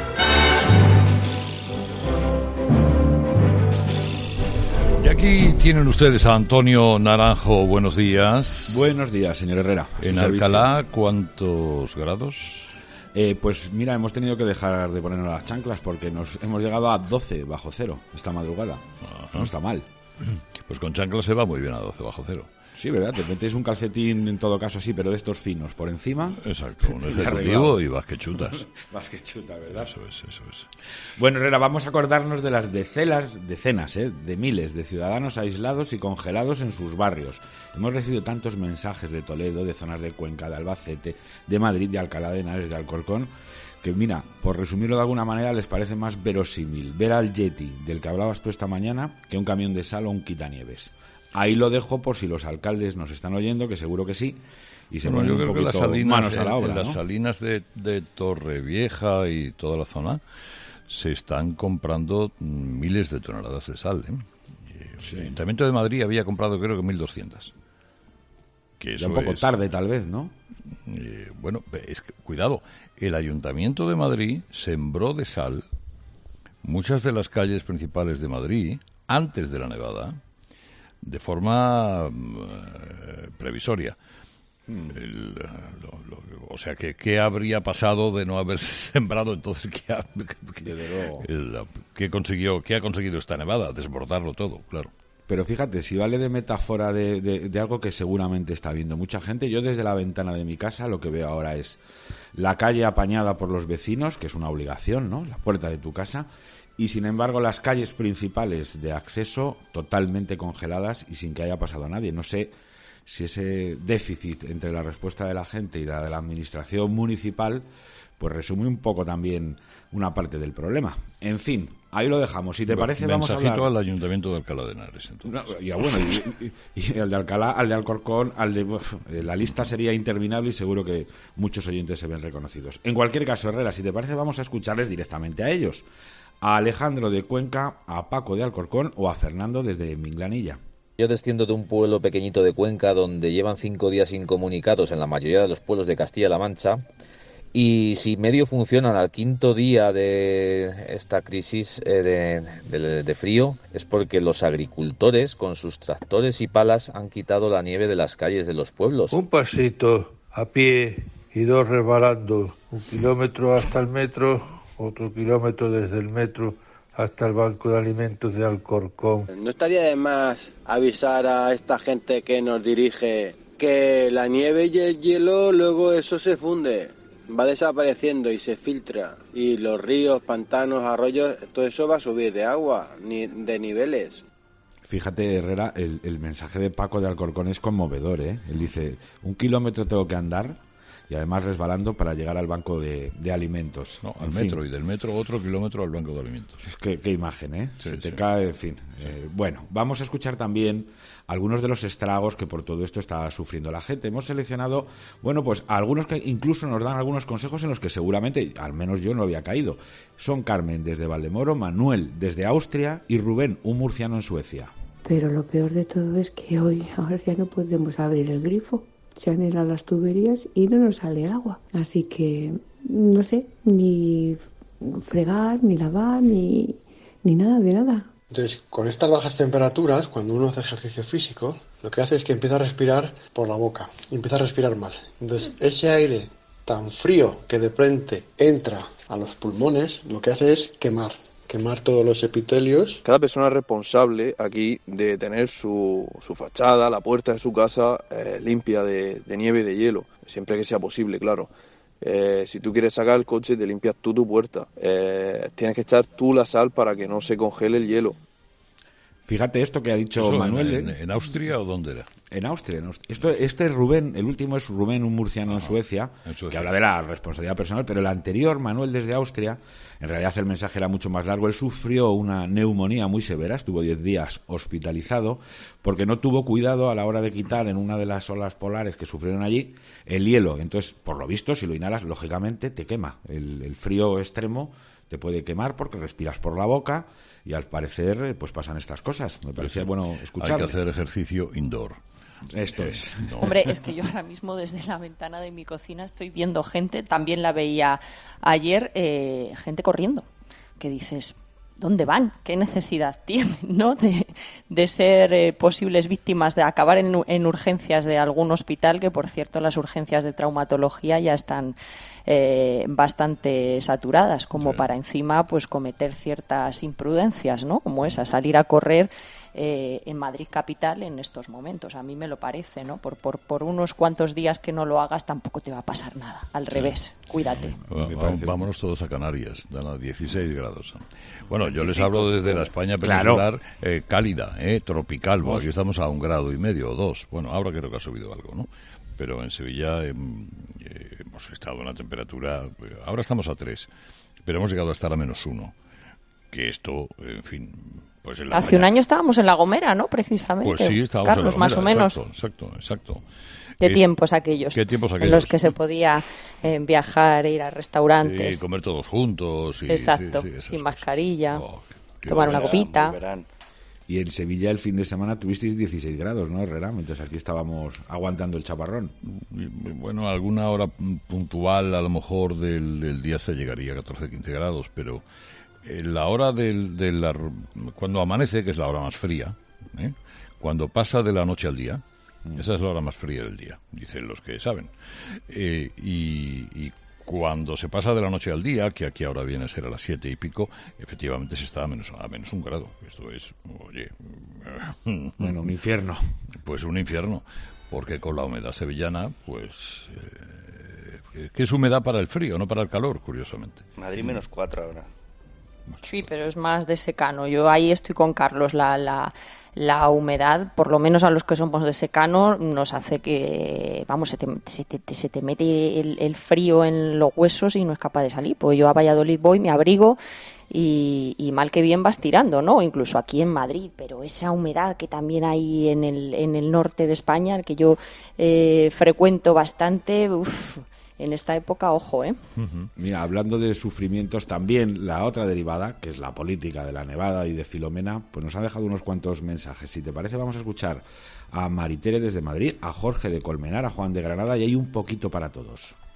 Y aquí tienen ustedes a Antonio Naranjo. Buenos días. Buenos días, señor Herrera. En Alcalá, ¿cuántos grados? Pues mira, hemos tenido que dejar de ponernos las chanclas porque nos hemos llegado a 12 bajo cero esta madrugada. Ajá. No está mal. Pues con chanclas se va muy bien a 12 bajo cero. Sí, ¿verdad? Te metes un calcetín en todo caso así, pero de estos finos por encima. Exacto, un ejecutivo y vas que chutas. Vas que chutas, ¿verdad? Eso es. Bueno, Herrera, vamos a acordarnos de las decenas, de miles de ciudadanos aislados y congelados en sus barrios. Hemos recibido tantos mensajes de Toledo, de zonas de Cuenca, de Albacete, de Madrid, de Alcalá de Henares, de Alcorcón, que mira, por resumirlo de alguna manera, les parece más verosímil ver al Yeti del que hablabas tú esta mañana que un camión de sal o un quitanieves. Ahí lo dejo por si los alcaldes nos están oyendo, que seguro que sí, y se ponen un poquito manos a la obra. En las salinas de Torrevieja y toda la zona se están comprando miles de toneladas de sal. Sí. El Ayuntamiento de Madrid había comprado creo que 1.200. Que ya un poco tarde tal vez, ¿no? Bueno, es que, cuidado, el Ayuntamiento de Madrid sembró de sal muchas de las calles principales de Madrid antes de la nevada, de forma previsoria. O sea, ¿qué habría pasado de no haberse sembrado entonces? ¿Qué ha conseguido esta nevada? Desbordarlo todo, claro. Pero fíjate, si vale de metáfora de algo que seguramente está viendo mucha gente, yo desde la ventana de mi casa lo que veo ahora es la calle apañada por los vecinos, que es una obligación, ¿no? La puerta de tu casa. Y sin embargo las calles principales de acceso totalmente congeladas y sin que haya pasado nadie. No sé si ese déficit entre la respuesta de la gente y la de la administración municipal pues resume un poco también una parte del problema. En fin, ahí lo dejamos. Si te parece, vamos a hablar... Mensajito al Ayuntamiento de Alcalá de Henares, entonces. No, ya bueno, y al de Alcalá, al de Alcorcón, la lista sería interminable y seguro que muchos oyentes se ven reconocidos. En cualquier caso, Herrera, si te parece, vamos a escucharles directamente a ellos. A Alejandro de Cuenca, a Paco de Alcorcón o a Fernando desde Minglanilla. Yo desciendo de un pueblo pequeñito de Cuenca donde llevan 5 días incomunicados en la mayoría de los pueblos de Castilla-La Mancha Y si medio funcionan al quinto día de esta crisis de frío, es porque los agricultores con sus tractores y palas han quitado la nieve de las calles de los pueblos. Un pasito a pie y 2 resbalando, 1 kilómetro hasta el metro, otro kilómetro desde el metro hasta el banco de alimentos de Alcorcón. ¿No estaría de más avisar a esta gente que nos dirige que la nieve y el hielo luego eso se funde? Va desapareciendo y se filtra, y los ríos, pantanos, arroyos, todo eso va a subir de agua, de niveles. Fíjate, Herrera, el mensaje de Paco de Alcorcón es conmovedor, ¿eh? Él dice, 1 kilómetro tengo que andar, y además resbalando para llegar al banco de alimentos. No, al metro, y del metro otro kilómetro al banco de alimentos. Es que qué imagen, ¿eh? Sí, se te cae, en fin. Sí. Bueno, vamos a escuchar también algunos de los estragos que por todo esto está sufriendo la gente. Hemos seleccionado, bueno, pues algunos que incluso nos dan algunos consejos en los que seguramente, al menos yo no había caído. Son Carmen desde Valdemoro, Manuel desde Austria y Rubén, un murciano en Suecia. Pero lo peor de todo es que ahora ya no podemos abrir el grifo. Se han helado las tuberías y no nos sale el agua. Así que, no sé, ni fregar, ni lavar, ni nada de nada. Entonces, con estas bajas temperaturas, cuando uno hace ejercicio físico, lo que hace es que empieza a respirar por la boca, y empieza a respirar mal. Entonces, ese aire tan frío que de frente entra a los pulmones, lo que hace es quemar todos los epitelios. Cada persona es responsable aquí de tener su fachada, la puerta de su casa limpia de nieve y de hielo, siempre que sea posible, claro. Si tú quieres sacar el coche, te limpias tú tu puerta. Tienes que echar tú la sal para que no se congele el hielo. Fíjate esto que ha dicho Manuel. ¿En Austria o dónde era? En Austria. Este es Rubén, el último es Rubén, un murciano en Suecia, que habla de la responsabilidad personal, pero el anterior, Manuel desde Austria, en realidad el mensaje era mucho más largo. Él sufrió una neumonía muy severa, estuvo 10 días hospitalizado, porque no tuvo cuidado a la hora de quitar en una de las olas polares que sufrieron allí el hielo. Entonces, por lo visto, si lo inhalas, lógicamente te quema. El frío extremo te puede quemar porque respiras por la boca y al parecer pues pasan estas cosas. Me parecía bueno escucharlo. Hay que hacer ejercicio indoor. Esto es. No. Hombre, es que yo ahora mismo desde la ventana de mi cocina estoy viendo gente, también la veía ayer, gente corriendo, que dices, ¿dónde van? ¿Qué necesidad tienen, no? de ser posibles víctimas, de acabar en urgencias de algún hospital, que por cierto las urgencias de traumatología ya están bastante saturadas, como para encima pues cometer ciertas imprudencias, ¿no? Como esa, salir a correr en Madrid capital en estos momentos. A mí me lo parece, ¿no? Por unos cuantos días que no lo hagas tampoco te va a pasar nada. Al revés, cuídate. Vámonos todos a Canarias, dan a 16 grados. Bueno, yo les hablo desde la España peninsular, cálida, tropical. Bueno, aquí estamos a 1,5 grados o 2. Bueno, ahora creo que ha subido algo, ¿no? Pero en Sevilla hemos estado a una temperatura, ahora estamos a 3, pero hemos llegado a estar a -1. Que esto, en fin, pues en la hace un año estábamos en La Gomera, ¿no? Precisamente. Pues sí, estábamos Carlos, en La Gomera, más o menos. Exacto. ¿Qué tiempos aquellos? En los que se podía viajar, ir a restaurantes. Y comer todos juntos. Exacto, sin mascarilla, tomar una copita. Y en Sevilla el fin de semana tuvisteis 16 grados, ¿no, Herrera? Mientras aquí estábamos aguantando el chaparrón. Bueno, alguna hora puntual a lo mejor del día se llegaría a 14-15 grados, pero la hora cuando amanece, que es la hora más fría, cuando pasa de la noche al día, esa es la hora más fría del día, dicen los que saben. Y cuando se pasa de la noche al día, que aquí ahora viene a ser a las 7 y pico, efectivamente se está a menos 1 grado. Esto es, oye... Bueno, un infierno. Pues un infierno, porque con la humedad sevillana, pues... que es humedad para el frío, no para el calor, curiosamente. Madrid -4 ahora. Sí, pero es más de secano. Yo ahí estoy con Carlos. La humedad, por lo menos a los que somos de secano, nos hace que, vamos, se te mete el frío en los huesos y no es capaz de salir. Pues yo a Valladolid voy, me abrigo y mal que bien vas tirando, ¿no? Incluso aquí en Madrid, pero esa humedad que también hay en el norte de España, que yo frecuento bastante, en esta época, ojo, ¿eh? Mira, hablando de sufrimientos, también la otra derivada, que es la política de la Nevada y de Filomena, pues nos han dejado unos cuantos mensajes. Si te parece, vamos a escuchar a Maritere desde Madrid, a Jorge de Colmenar, a Juan de Granada, y hay un poquito para todos.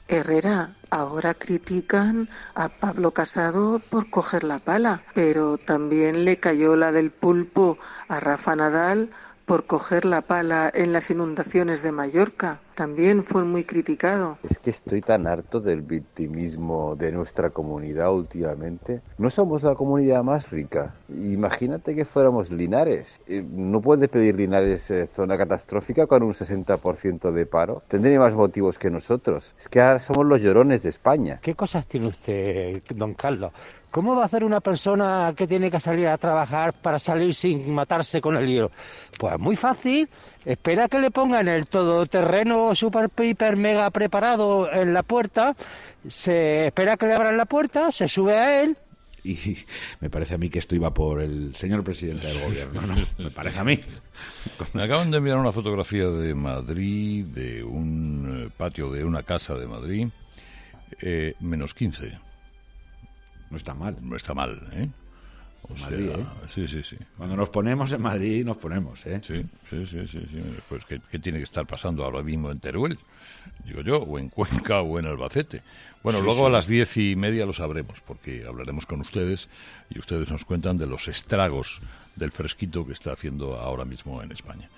Herrera, ahora critican a Pablo Casado por coger la pala, pero también le cayó la del pulpo a Rafa Nadal por coger la pala en las inundaciones de Mallorca. También fue muy criticado. Es que estoy tan harto del victimismo de nuestra comunidad últimamente. No somos la comunidad más rica. Imagínate que fuéramos Linares. No puede pedir Linares zona catastrófica con un 60% de paro. Tendría más motivos que nosotros. Es que ahora somos los llorones de España. ¿Qué cosas tiene usted, don Carlos? ¿Cómo va a hacer una persona que tiene que salir a trabajar para salir sin matarse con el lío? Pues muy fácil. Espera que le pongan el todoterreno super, hiper, mega preparado en la puerta. Se espera que le abran la puerta, se sube a él. Y me parece a mí que esto iba por el señor presidente del gobierno, ¿no? Me parece a mí. Me acaban de enviar una fotografía de Madrid, de un patio de una casa de Madrid, menos 15. No está mal. No está mal, ¿eh? Madrid, Sí, sí, sí. Cuando nos ponemos en Madrid, nos ponemos, ¿eh? Sí. Pues ¿qué tiene que estar pasando ahora mismo en Teruel? Digo yo, o en Cuenca o en Albacete. Bueno, luego a las 10:30 lo sabremos, porque hablaremos con ustedes y ustedes nos cuentan de los estragos del fresquito que está haciendo ahora mismo en España.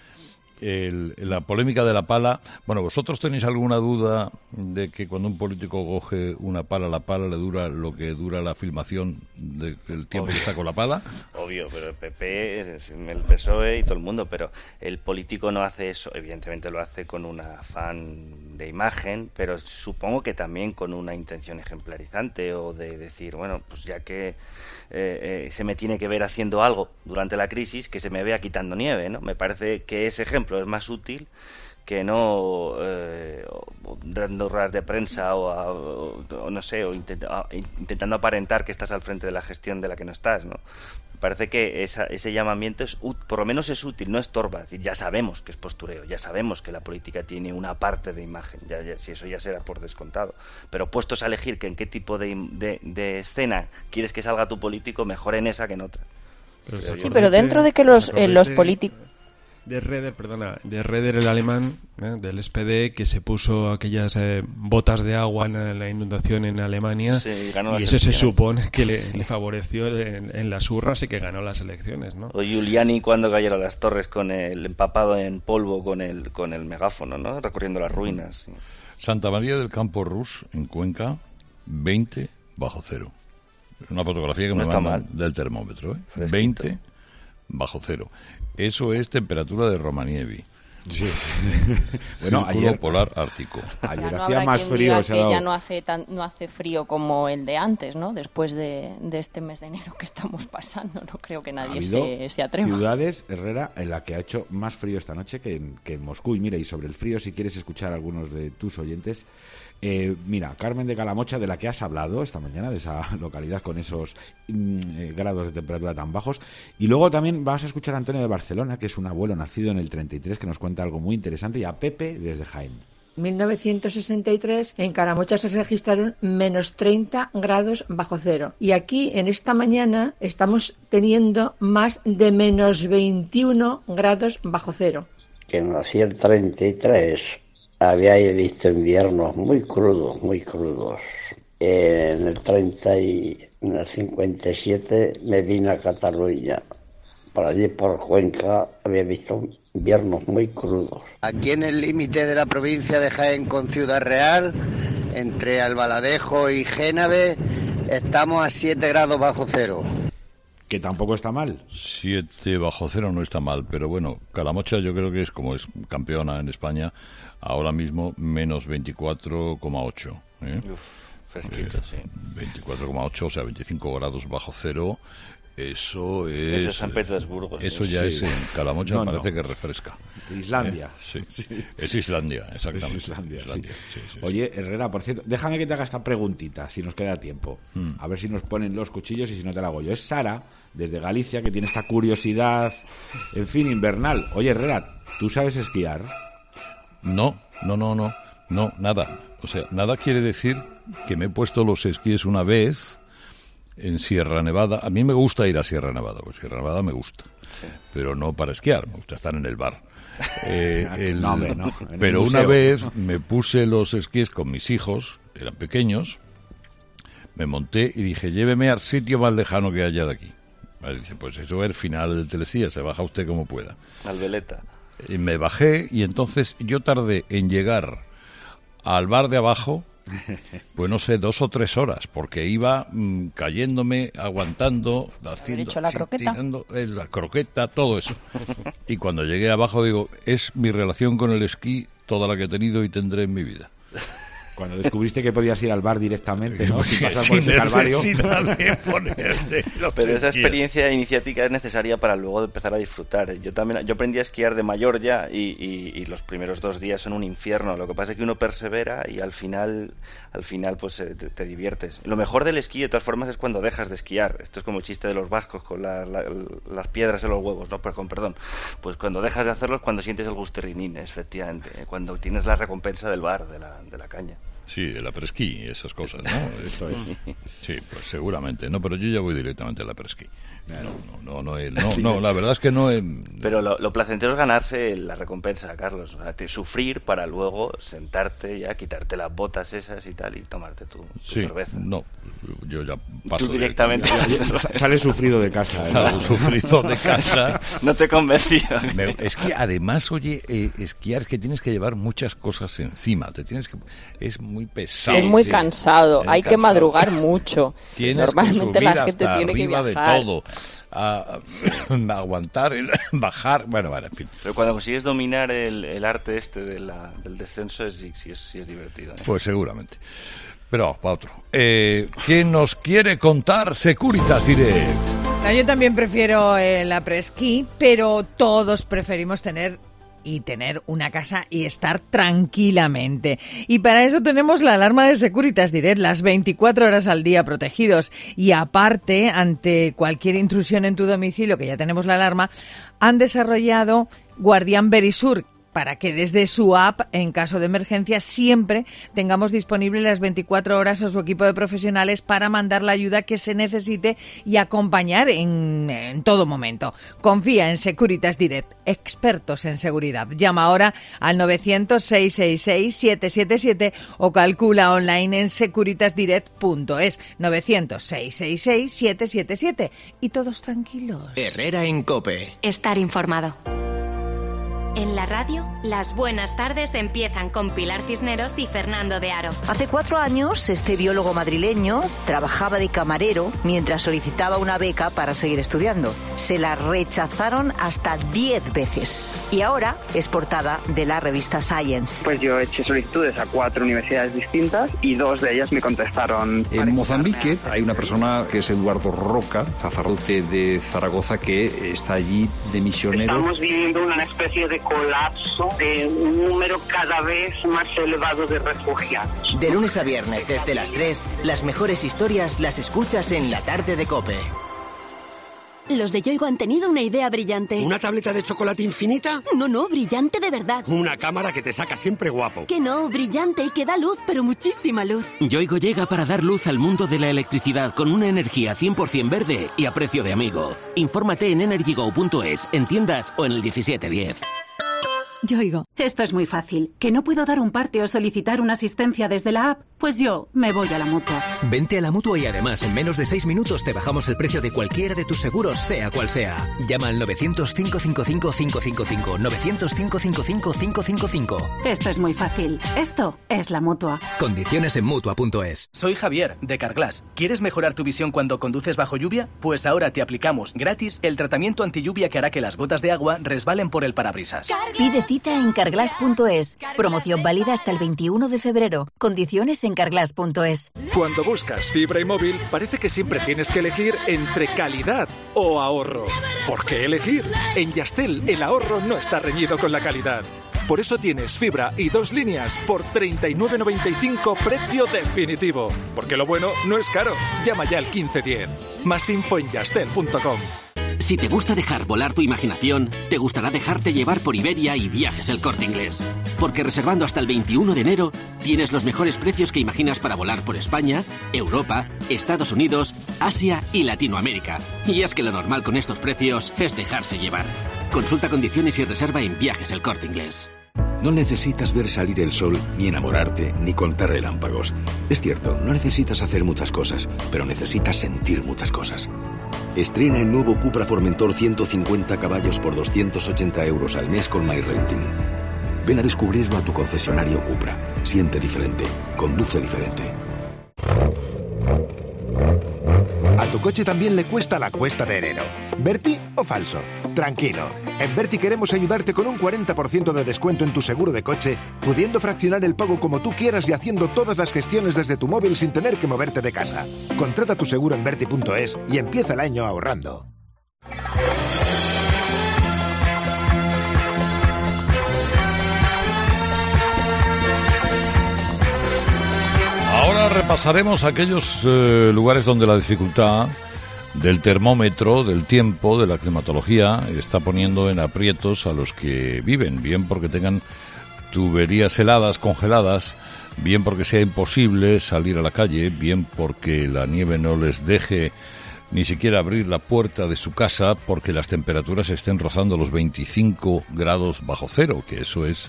La polémica de la pala. Bueno, ¿vosotros tenéis alguna duda de que cuando un político coge una pala, la pala le dura lo que dura la filmación del tiempo que está con la pala? Obvio, pero el PP, el PSOE y todo el mundo, pero el político no hace eso. Evidentemente lo hace con un afán de imagen, pero supongo que también con una intención ejemplarizante o de decir, bueno, pues ya que se me tiene que ver haciendo algo durante la crisis, que se me vea quitando nieve, ¿no? Me parece que ese ejemplo es más útil que no dando ruedas de prensa o no sé, o intentando aparentar que estás al frente de la gestión de la que no estás, ¿no? Me parece que ese llamamiento por lo menos es útil, no estorba. Ya sabemos que es postureo, ya sabemos que la política tiene una parte de imagen, si eso ya será por descontado. Pero puestos a elegir que en qué tipo de escena quieres que salga tu político, mejor en esa que en otra. Sí, pero dentro de que los políticos... De Reder, el alemán, del SPD, que se puso aquellas botas de agua en la inundación en Alemania, sí, y eso se supone que le favoreció en las urnas y que ganó las elecciones, ¿no? O Giuliani cuando cayeron las torres con el empapado en polvo con el megáfono, ¿no? Recorriendo las ruinas. Sí. Santa María del Campo Rus, en Cuenca, 20 bajo cero. Es una fotografía que no me mandan del termómetro, ¿eh? 20 bajo cero. Eso es temperatura de Romanievi. Sí. Bueno, ayer polar ártico. Ayer no hacía más frío. Que ya no hace frío como el de antes, ¿no? Después de este mes de enero que estamos pasando, no creo que nadie se atreva. Ciudades, Herrera, en la que ha hecho más frío esta noche que en Moscú. Y mira, y sobre el frío, si quieres escuchar a algunos de tus oyentes, mira, Carmen de Calamocha, de la que has hablado esta mañana, de esa localidad con esos grados de temperatura tan bajos. Y luego también vas a escuchar a Antonio de Barcelona, que es un abuelo nacido en el 33, que nos cuenta algo muy interesante, y a Pepe desde Jaén. 1963 en Calamocha se registraron menos 30 grados bajo cero. Y aquí, en esta mañana, estamos teniendo más de menos 21 grados bajo cero. Que nací el 33... había visto inviernos muy crudos. En el 57 me vine a Cataluña. Por allí, por Cuenca, había visto inviernos muy crudos. Aquí en el límite de la provincia de Jaén con Ciudad Real, entre Albaladejo y Génave, estamos a 7 grados bajo cero. Que tampoco está mal. 7 bajo cero no está mal, pero bueno, Calamocha yo creo que es, como es campeona en España, ahora mismo menos 24,8. Fresquito, sí. 24,8, o sea, 25 grados bajo cero. Eso es San Petersburgo. Eso ya es en Calamocha, parece que refresca. Islandia. Sí. Es Islandia, exactamente. Es Islandia. Sí. Oye, Herrera, por cierto, déjame que te haga esta preguntita, si nos queda tiempo. A ver si nos ponen los cuchillos y si no te la hago yo. Es Sara, desde Galicia, que tiene esta curiosidad, en fin, invernal. Oye, Herrera, ¿tú sabes esquiar? No, nada. O sea, nada quiere decir que me he puesto los esquíes una vez en Sierra Nevada. A mí me gusta ir a Sierra Nevada, porque Sierra Nevada me gusta, pero no para esquiar, me gusta estar en el bar. Pero una vez me puse los esquíes con mis hijos, eran pequeños, me monté y dije, lléveme al sitio más lejano que haya de aquí. Vale, dice, pues eso es el final del Telesilla, se baja usted como pueda. Al Veleta. Y me bajé y entonces yo tardé en llegar al bar de abajo, pues no sé, 2 o 3 horas, porque iba cayéndome, aguantando, haciendo, hecho la croqueta. Tirando, la croqueta, todo eso. Y cuando llegué abajo digo, es mi relación con el esquí toda la que he tenido y tendré en mi vida. Cuando descubriste que podías ir al bar directamente, ¿no? Porque Sin pasar por ese calvario. Pero esa experiencia iniciática es necesaria para luego empezar a disfrutar. Yo aprendí a esquiar de mayor ya y los primeros 2 días son un infierno. Lo que pasa es que uno persevera y al final pues te diviertes. Lo mejor del esquí, de todas formas, es cuando dejas de esquiar. Esto es como el chiste de los vascos con las piedras en los huevos, ¿no? Perdón. Pues cuando dejas de hacerlo es cuando sientes el gusterrinín, efectivamente. Cuando tienes la recompensa del bar, de la caña. Sí, el apresquí y esas cosas, ¿no? Esto es. Sí, pues seguramente. No, pero yo ya voy directamente al apresquí. No, la verdad es que no he... Pero lo placentero es ganarse la recompensa, Carlos. O sea, sufrir para luego sentarte ya, quitarte las botas esas y tal y tomarte tu cerveza. No, yo ya paso. Tú directamente. Sales sufrido de casa. Sales sufrido de casa. No te he convencido. Es que además, oye, esquiar es que tienes que llevar muchas cosas encima. Es muy pesado. Es muy cansado. Hay que madrugar mucho. Normalmente la gente tiene que viajar. De todo. A aguantar, bajar, bueno, en fin. Pero cuando consigues dominar el arte del descenso sí es divertido, ¿eh? Pues seguramente. Pero para otro. ¿Qué nos quiere contar Securitas Direct? Yo también prefiero el après-ski, pero todos preferimos tener una casa y estar tranquilamente. Y para eso tenemos la alarma de Securitas Direct, las 24 horas al día protegidos. Y aparte, ante cualquier intrusión en tu domicilio, que ya tenemos la alarma, han desarrollado Guardián Verisur, para que desde su app, en caso de emergencia, siempre tengamos disponible las 24 horas a su equipo de profesionales para mandar la ayuda que se necesite y acompañar en todo momento. Confía en Securitas Direct, expertos en seguridad. Llama ahora al 900-666-777 o calcula online en securitasdirect.es. 900-666-777 y todos tranquilos. Herrera en COPE. Estar informado. En la radio, las buenas tardes empiezan con Pilar Cisneros y Fernando de Aro. Hace 4 años, este biólogo madrileño trabajaba de camarero mientras solicitaba una beca para seguir estudiando. Se la rechazaron hasta 10 veces. Y ahora es portada de la revista Science. Pues yo eché solicitudes a 4 universidades distintas y 2 de ellas me contestaron. En Mozambique hay una persona que es Eduardo Roca, sacerdote de Zaragoza, que está allí de misionero. Estamos viviendo una especie de colapso de un número cada vez más elevado de refugiados. De lunes a viernes desde las 3, las mejores historias las escuchas en la tarde de COPE. Los de Yoigo han tenido una idea brillante. ¿Una tableta de chocolate infinita? No, brillante de verdad. Una cámara que te saca siempre guapo. Que no, brillante y que da luz, pero muchísima luz. Yoigo llega para dar luz al mundo de la electricidad con una energía 100% verde y a precio de amigo. Infórmate en energygo.es, en tiendas o en el 1710. Yoigo, esto es muy fácil. ¿Que no puedo dar un parte o solicitar una asistencia desde la app? Pues yo me voy a la Mutua. Vente a la Mutua y además en menos de 6 minutos te bajamos el precio de cualquiera de tus seguros, sea cual sea. Llama al 900-555-555. 900-555-555. Esto es muy fácil. Esto es la Mutua. Condiciones en Mutua.es. Soy Javier, de Carglass. ¿Quieres mejorar tu visión cuando conduces bajo lluvia? Pues ahora te aplicamos gratis el tratamiento antilluvia que hará que las gotas de agua resbalen por el parabrisas. Pide cita en carglass.es. Promoción válida hasta el 21 de febrero. Condiciones en carglass.es. Cuando buscas fibra y móvil, parece que siempre tienes que elegir entre calidad o ahorro. ¿Por qué elegir? En Yastel, el ahorro no está reñido con la calidad. Por eso tienes fibra y 2 líneas por 39,95 precio definitivo. Porque lo bueno no es caro. Llama ya al 1510. Más info en yastel.com. Si te gusta dejar volar tu imaginación, te gustará dejarte llevar por Iberia y Viajes El Corte Inglés. Porque reservando hasta el 21 de enero, tienes los mejores precios que imaginas para volar por España, Europa, Estados Unidos, Asia y Latinoamérica. Y es que lo normal con estos precios es dejarse llevar. Consulta condiciones y reserva en Viajes El Corte Inglés. No necesitas ver salir el sol, ni enamorarte, ni contar relámpagos. Es cierto, no necesitas hacer muchas cosas, pero necesitas sentir muchas cosas. Estrena el nuevo Cupra Formentor 150 caballos por 280 euros al mes con MyRenting. Ven a descubrirlo a tu concesionario Cupra. Siente diferente, conduce diferente. A tu coche también le cuesta la cuesta de enero. ¿Berti o falso? Tranquilo. En Berti queremos ayudarte con un 40% de descuento en tu seguro de coche, pudiendo fraccionar el pago como tú quieras y haciendo todas las gestiones desde tu móvil sin tener que moverte de casa. Contrata tu seguro en Berti.es y empieza el año ahorrando. Ahora repasaremos aquellos lugares donde la dificultad del termómetro, del tiempo, de la climatología, está poniendo en aprietos a los que viven, bien porque tengan tuberías heladas, congeladas, bien porque sea imposible salir a la calle, bien porque la nieve no les deje ni siquiera abrir la puerta de su casa, porque las temperaturas estén rozando los 25 grados bajo cero, que eso es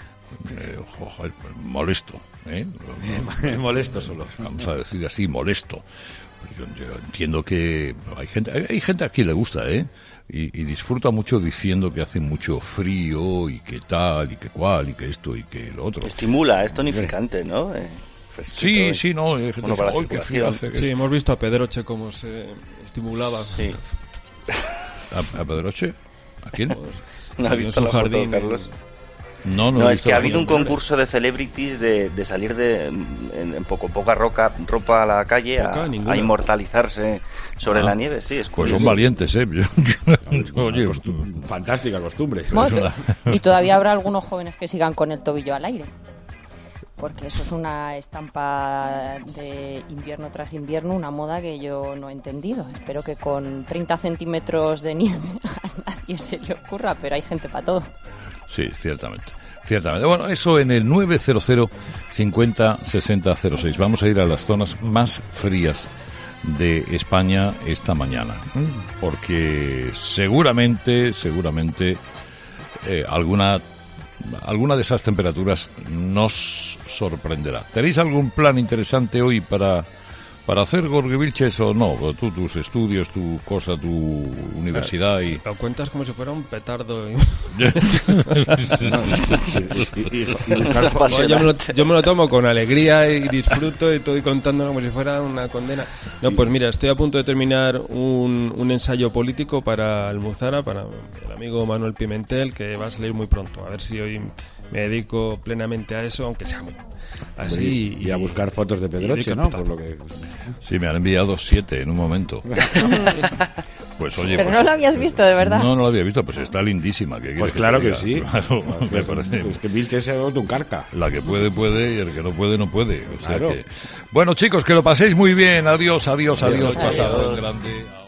molesto. Molesto solo. Vamos a decir así, molesto. Yo entiendo que hay gente a quien le gusta, y disfruta mucho diciendo que hace mucho frío y que tal y que cual y que esto y que lo otro. Estimula, es tonificante, ¿no? Sí, no. Bueno, para la circulación. Sí, hemos visto a Pedroche cómo se estimulaba. Sí. ¿A Pedroche? ¿A quién? ¿No has visto la foto, Carlos? No, es que ha habido un concurso de celebrities de salir en poca ropa a la calle a inmortalizarse sobre la nieve. Sí, es pues son valientes, Oye, fantástica costumbre. Y todavía habrá algunos jóvenes que sigan con el tobillo al aire, porque eso es una estampa de invierno tras invierno, una moda que yo no he entendido. Espero que con 30 centímetros de nieve a nadie se le ocurra, pero hay gente para todo. Sí, ciertamente. Bueno, eso en el 900 50 60 06. Vamos a ir a las zonas más frías de España esta mañana, porque seguramente alguna de esas temperaturas nos sorprenderá. ¿Tenéis algún plan interesante hoy para hacer, Jorge Vilches, o no? Tú, tus estudios, tu cosa, tu universidad y... Lo cuentas como si fuera un petardo. Yo me lo tomo con alegría y disfruto y estoy contándolo como si fuera una condena. No, pues mira, estoy a punto de terminar un ensayo político para Almuzara, para el amigo Manuel Pimentel, que va a salir muy pronto. A ver si hoy me dedico plenamente a eso, aunque sea muy así. Y a buscar fotos de Pedroche, ¿no? Por lo que... Sí, me han enviado 7 en un momento. Pues oye, pero no lo habías visto, de verdad. No lo había visto, pues está lindísima. Pues claro que sí. Claro, me parece. Es que Vilches es un carca. La que puede y el que no puede. O sea claro. Bueno, chicos, que lo paséis muy bien. Adiós. Pasado grande.